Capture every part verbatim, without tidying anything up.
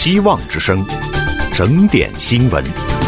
希望之声，整点新闻。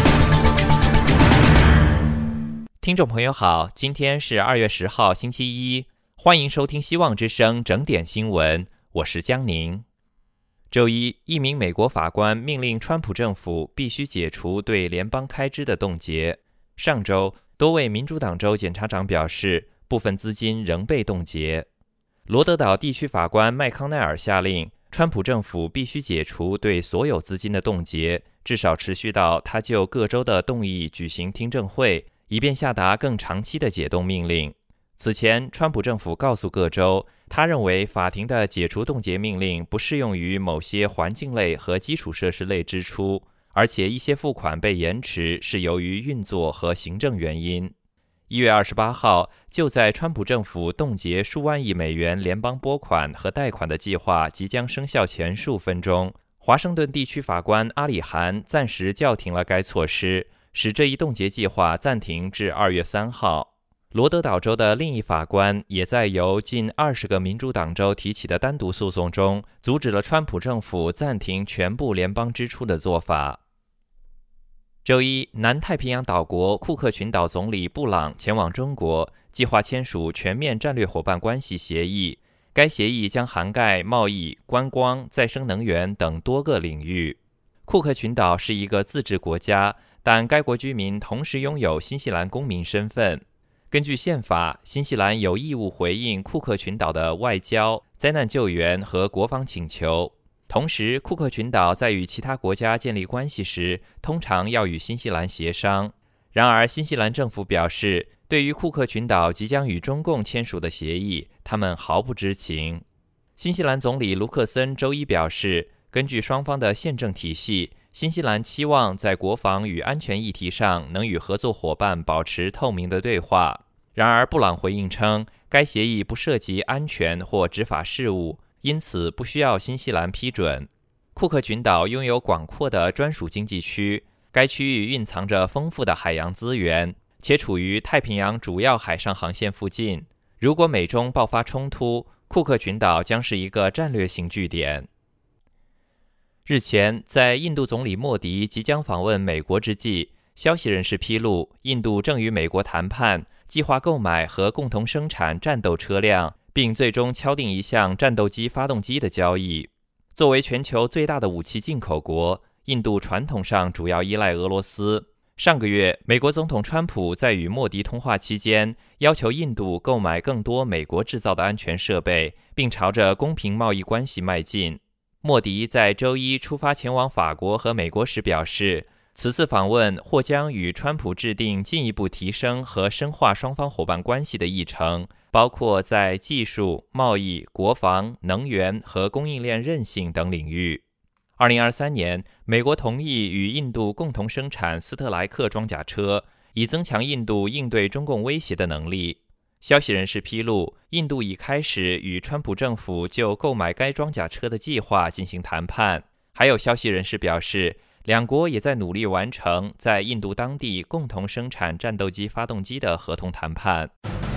听众朋友好，今天是二月十号星期一，欢迎收听希望之声整点新闻，我是江宁。周一，一名美国法官命令川普政府必须解除对联邦开支的冻结。上周，多位民主党州检察长表示，部分资金仍被冻结。罗德岛地区法官麦康奈尔下令，川普政府必须解除对所有资金的冻结，至少持续到他就各州的动议举行听证会，以便下达更长期的解冻命令。此前，川普政府告诉各州，他认为法庭的解除冻结命令不适用于某些环境类和基础设施类支出，而且一些付款被延迟是由于运作和行政原因。一月二十八号，就在川普政府冻结数万亿美元联邦拨款和贷款的计划即将生效前数分钟，华盛顿地区法官阿里汗暂时叫停了该措施，使这一冻结计划暂停至二月三号。罗德岛州的另一法官也在由近二十个民主党州提起的单独诉讼中，阻止了川普政府暂停全部联邦支出的做法。周一，南太平洋岛国库克群岛总理布朗前往中国，计划签署全面战略伙伴关系协议。该协议将涵盖贸易、观光、再生能源等多个领域。库克群岛是一个自治国家，但该国居民同时拥有新西兰公民身份。根据宪法，新西兰有义务回应库克群岛的外交、灾难救援和国防请求。同时，库克群岛在与其他国家建立关系时，通常要与新西兰协商。然而，新西兰政府表示，对于库克群岛即将与中共签署的协议，他们毫不知情。新西兰总理卢克森周一表示，根据双方的宪政体系，新西兰期望在国防与安全议题上能与合作伙伴保持透明的对话。然而，布朗回应称，该协议不涉及安全或执法事务，因此不需要新西兰批准。库克群岛拥有广阔的专属经济区，该区域蕴藏着丰富的海洋资源，且处于太平洋主要海上航线附近。如果美中爆发冲突，库克群岛将是一个战略性据点。日前，在印度总理莫迪即将访问美国之际，消息人士披露，印度正与美国谈判，计划购买和共同生产战斗车辆，并最终敲定一项战斗机发动机的交易。作为全球最大的武器进口国，印度传统上主要依赖俄罗斯。上个月，美国总统川普在与莫迪通话期间，要求印度购买更多美国制造的安全设备，并朝着公平贸易关系迈进。莫迪在周一出发前往法国和美国时表示，此次访问或将与川普制定进一步提升和深化双方伙伴关系的议程，包括在技术、贸易、国防、能源和供应链韧性等领域。二零二三年，美国同意与印度共同生产斯特莱克装甲车，以增强印度应对中共威胁的能力。消息人士披露，印度已开始与川普政府就购买该装甲车的计划进行谈判。还有消息人士表示，两国也在努力完成在印度当地共同生产战斗机发动机的合同谈判。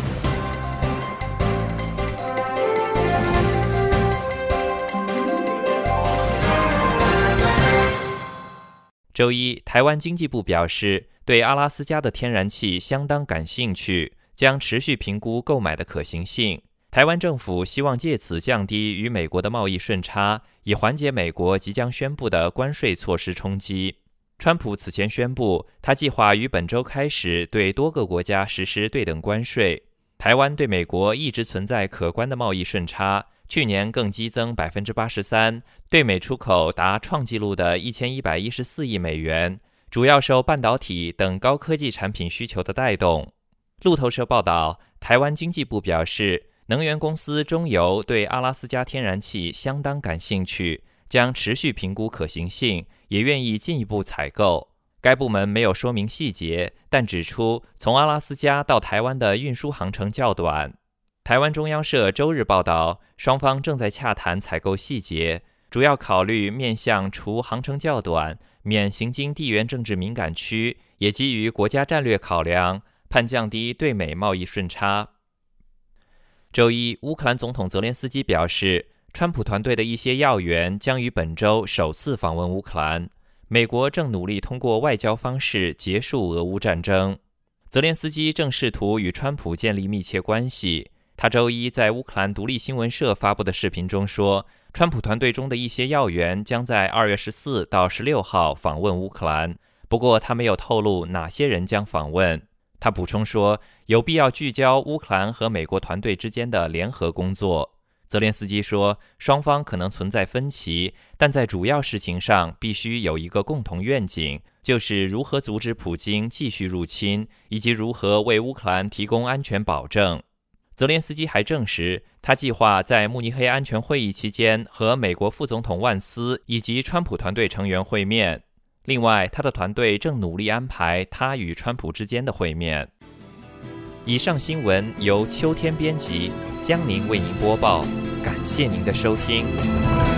周一，台湾经济部表示，对阿拉斯加的天然气相当感兴趣，将持续评估购买的可行性。台湾政府希望借此降低与美国的贸易顺差，以缓解美国即将宣布的关税措施冲击。川普此前宣布，他计划于本周开始对多个国家实施对等关税。台湾对美国一直存在可观的贸易顺差，去年更激增 百分之八十三， 对美出口达创纪录的一千一百一十四亿美元，主要受半导体等高科技产品需求的带动。路透社报道，台湾经济部表示，能源公司中油对阿拉斯加天然气相当感兴趣，将持续评估可行性，也愿意进一步采购。该部门没有说明细节，但指出从阿拉斯加到台湾的运输航程较短。台湾中央社周日报道，双方正在洽谈采购细节，主要考虑面向除航程较短、免行经地缘政治敏感区，也基于国家战略考量，盼降低对美贸易顺差。周一，乌克兰总统泽连斯基表示， 川普团队的一些要员将于本周首次访问乌克兰。美国正努力通过外交方式结束俄乌战争。泽连斯基正试图与川普建立密切关系。他周一在乌克兰独立新闻社发布的视频中说，川普团队中的一些要员将在二月十四到十六号访问乌克兰，不过他没有透露哪些人将访问。他补充说，有必要聚焦乌克兰和美国团队之间的联合工作。泽连斯基说，双方可能存在分歧，但在主要事情上必须有一个共同愿景，就是如何阻止普京继续入侵，以及如何为乌克兰提供安全保证。泽连斯基还证实，他计划在慕尼黑安全会议期间和美国副总统万斯以及川普团队成员会面。另外，他的团队正努力安排他与川普之间的会面。以上新闻由秋天编辑，江宁为您播报，感谢您的收听。